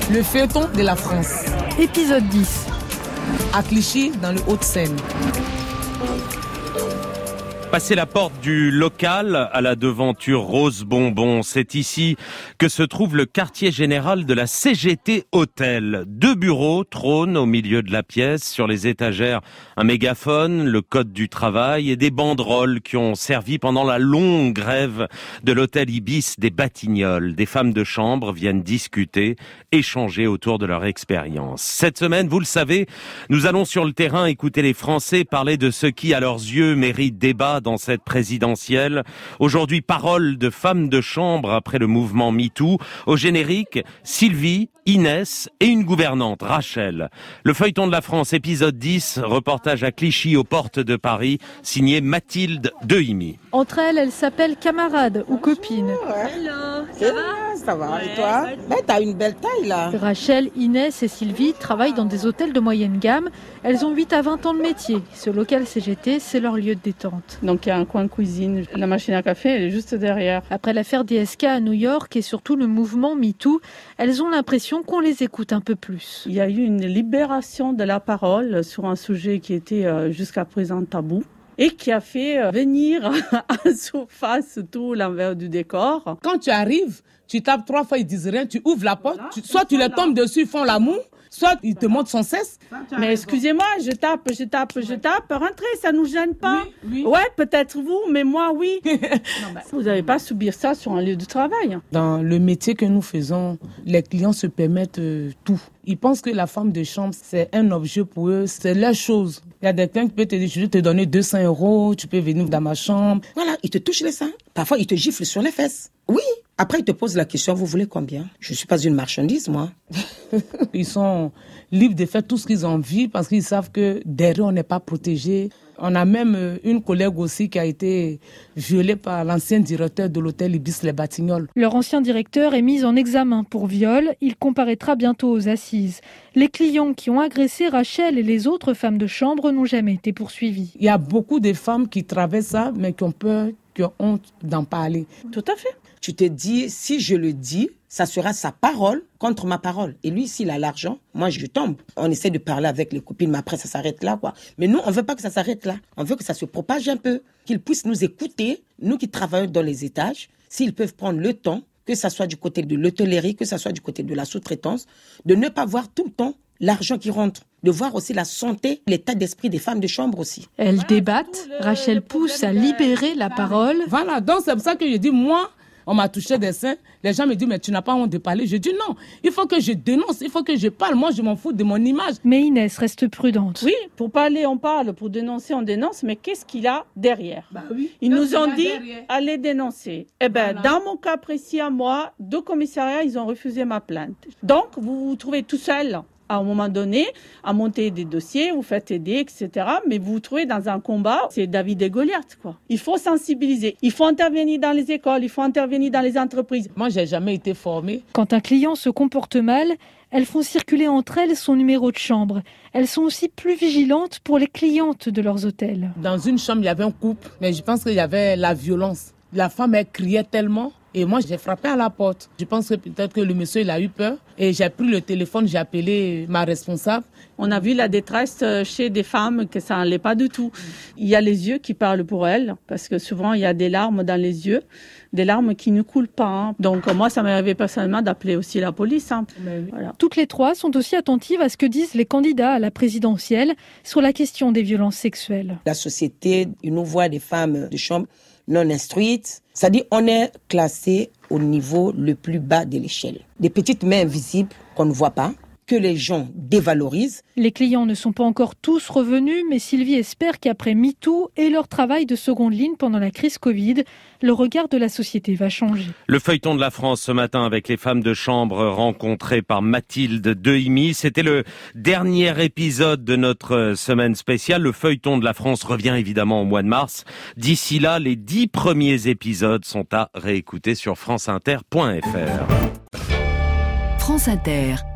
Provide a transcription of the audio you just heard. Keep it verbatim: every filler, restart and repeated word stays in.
Le feuilleton de la France. Épisode dix. À Clichy, dans le Hauts-de-Seine. Passer la porte du local à la devanture rose bonbon, c'est ici que se trouve le quartier général de la C G T Hôtel. Deux bureaux trônent au milieu de la pièce, sur les étagères un mégaphone, le code du travail et des banderoles qui ont servi pendant la longue grève de l'hôtel Ibis des Batignolles. Des femmes de chambre viennent discuter, échanger autour de leur expérience. Cette semaine, vous le savez, nous allons sur le terrain écouter les Français parler de ce qui, à leurs yeux, mérite débat dans cette présidentielle. Aujourd'hui, parole de femmes de chambre après le mouvement MeToo. Au générique, Sylvie, Inès et une gouvernante, Rachel. Le feuilleton de la France, épisode dix, reportage à Clichy aux portes de Paris, signé Mathilde Dehimi. Entre elles, elles s'appellent camarades ou copines. Hello, ça va ? Ça va, Ouais, et toi? Ben, t'as une belle taille, là. Rachel, Inès et Sylvie travaillent dans des hôtels de moyenne gamme. Elles ont huit à vingt ans de métier. Ce local C G T, c'est leur lieu de détente. Donc il y a un coin cuisine, la machine à café, elle est juste derrière. Après l'affaire D S K à New York et surtout le mouvement MeToo, elles ont l'impression qu'on les écoute un peu plus. Il y a eu une libération de la parole sur un sujet qui était jusqu'à présent tabou et qui a fait venir en surface tout l'envers du décor. Quand tu arrives, tu tapes trois fois, ils disent rien, tu ouvres la porte, tu, soit tu les tombes dessus, ils font l'amour, soit ils te montrent sans cesse. Mais excusez-moi, je tape, je tape, je tape, rentrez, ça nous gêne pas. Oui, oui. Ouais, peut-être vous, mais moi, oui. Non, ben, vous n'avez pas à subir ça sur un lieu de travail. Dans le métier que nous faisons, les clients se permettent euh, tout. Ils pensent que la femme de chambre, c'est un objet pour eux, c'est leur chose. Il y a des clients qui peuvent te dire, je vais te donner deux cents euros, tu peux venir dans ma chambre. Voilà, ils te touchent les seins. Parfois, ils te giflent sur les fesses. Oui. Après, ils te posent la question, vous voulez combien? Je ne suis pas une marchandise, moi. Ils sont libres de faire tout ce qu'ils ont envie parce qu'ils savent que derrière, on n'est pas protégé. On a même une collègue aussi qui a été violée par l'ancien directeur de l'hôtel Ibis Les Batignolles. Leur ancien directeur est mis en examen pour viol. Il comparaîtra bientôt aux assises. Les clients qui ont agressé Rachel et les autres femmes de chambre n'ont jamais été poursuivis. Il y a beaucoup de femmes qui traversent ça, mais qui ont peur, qui ont honte d'en parler. Tout à fait. Tu te dis, si je le dis, ça sera sa parole contre ma parole. Et lui, s'il a l'argent, moi, je tombe. On essaie de parler avec les copines, mais après, ça s'arrête là, quoi. Mais nous, on veut pas que ça s'arrête là. On veut que ça se propage un peu, qu'ils puissent nous écouter, nous qui travaillons dans les étages, s'ils peuvent prendre le temps, que ça soit du côté de l'hôtellerie, que ça soit du côté de la sous-traitance, de ne pas voir tout le temps l'argent qui rentre, de voir aussi la santé, l'état d'esprit des femmes de chambre aussi. Elles débattent, Rachel pousse à libérer la parole. Voilà, donc c'est pour ça que je dis, moi, on m'a touché des seins. Les gens me disent, mais tu n'as pas honte de parler. Je dis non, il faut que je dénonce, il faut que je parle. Moi, je m'en fous de mon image. Mais Inès reste prudente. Oui, pour parler, on parle. Pour dénoncer, on dénonce. Mais qu'est-ce qu'il a derrière? Bah oui. Ils Qu'est-ce nous ont qu'il a dit, derrière? allez dénoncer. Eh bien, Voilà. dans mon cas précis à moi, deux commissariats, ils ont refusé ma plainte. Donc, vous vous trouvez tout seul à un moment donné, à monter des dossiers, vous faites aider, et cetera. Mais vous vous trouvez dans un combat, c'est David et Goliath, quoi. Il faut sensibiliser, il faut intervenir dans les écoles, il faut intervenir dans les entreprises. Moi, j'ai jamais été formée. Quand un client se comporte mal, elles font circuler entre elles son numéro de chambre. Elles sont aussi plus vigilantes pour les clientes de leurs hôtels. Dans une chambre, il y avait un couple, mais je pense qu'il y avait la violence. La femme, elle criait tellement. Et moi, j'ai frappé à la porte. Je pense que peut-être que le monsieur, il a eu peur. Et j'ai pris le téléphone, j'ai appelé ma responsable. On a vu la détresse chez des femmes que ça n'allait pas du tout. Il y a les yeux qui parlent pour elles, parce que souvent, il y a des larmes dans les yeux, des larmes qui ne coulent pas. Hein. Donc moi, ça m'est arrivé personnellement d'appeler aussi la police. Hein. Oui. Voilà. Toutes les trois sont aussi attentives à ce que disent les candidats à la présidentielle sur la question des violences sexuelles. La société, ils nous voient des femmes de chambre non instruites. C'est-à-dire, on est classé au niveau le plus bas de l'échelle. Des petites mains invisibles qu'on ne voit pas, que les gens dévalorisent. Les clients ne sont pas encore tous revenus, mais Sylvie espère qu'après MeToo et leur travail de seconde ligne pendant la crise Covid, le regard de la société va changer. Le feuilleton de la France ce matin avec les femmes de chambre rencontrées par Mathilde Dehimi. C'était le dernier épisode de notre semaine spéciale. Le feuilleton de la France revient évidemment au mois de mars. D'ici là, les dix premiers épisodes sont à réécouter sur franceinter point f r. France Inter.